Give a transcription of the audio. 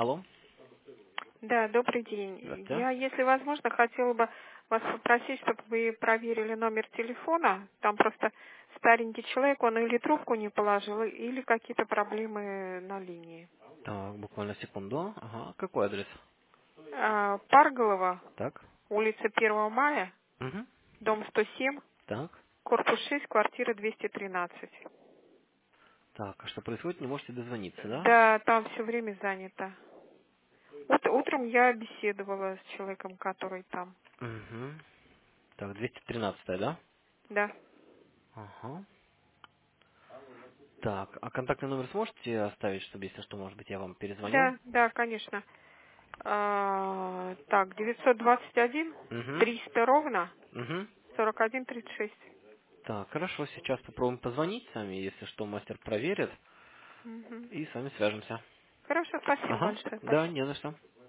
Алло, Да, добрый день. здравствуйте. Я, если возможно, хотела бы вас попросить, чтобы вы проверили номер телефона. Там просто старенький человек, он или трубку не положил, или какие-то проблемы на линии. Так, буквально секунду. Ага, какой адрес? Парголова, Так. улица 1 мая, Угу. дом 107, Так. корпус 6, квартира 213. Так, а что происходит? Не можете дозвониться, да? Да, там все время занято. Утром я беседовала с человеком, который там. Угу. Так, 213, да? Да, Ага. Так, а контактный номер сможете оставить, чтобы, если что, может быть, я вам перезвоню? да, конечно. Так, 921 Угу. 300 ровно Угу. 4136. Так, хорошо, сейчас попробуем позвонить сами, если что, мастер проверит, Мгм. и с вами свяжемся. Хорошо, спасибо Ага. большое. Да, Спасибо. не за что.